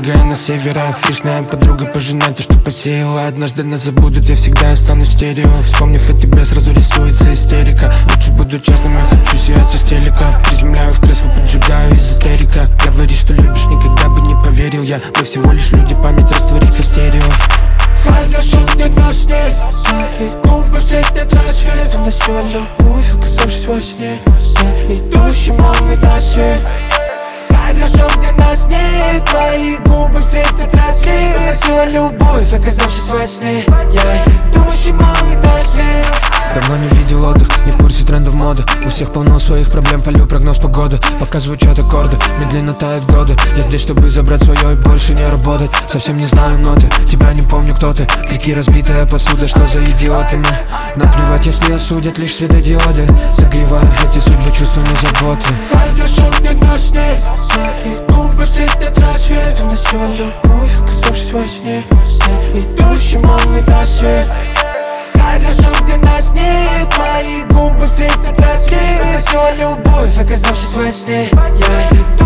убегая на севера. Фишная подруга, пожинай то, что посеяла. Однажды нас забудут, я всегда останусь стерео. Вспомнив о тебе, сразу рисуется истерика. Лучше буду честным, я хочу сиять из телека. Приземляю в кресло, поджигаю эзотерика. Говоришь, что любишь, никогда бы не поверил я. Мы всего лишь люди, память растворится в стерео. Хорошо, где нас нет, твои губы встретят рассвет. Уносила любовь, оказавшись во сне. Я идущий молнией на свет. Хорошо, где нас нет, твои губы встретят рассвет. Уносила любовь, оказавшись во сне. Я идущий молнией на свет. Давно не видел отдых, не в курсе трендов моды. У всех полно своих проблем, полю прогноз погоды. Пока звучат аккорды, медленно тают годы. Я здесь, чтобы забрать свое и больше не работать. Совсем не знаю ноты, тебя не помню, кто ты. Крики, разбитая посуда, что за идиоты мы. Наплевать, если осудят лишь светодиоды. Согревая эти судьбы чувствами заботы. Хорошо, где нас нет, твои губы встретят рассвет. Уносила любовь, оказавшись во сне. Я идущий молнией на свет. Хорошо, где нас нет, твои губы встретят рассвет. Уносила любовь, оказавшись во сне. Я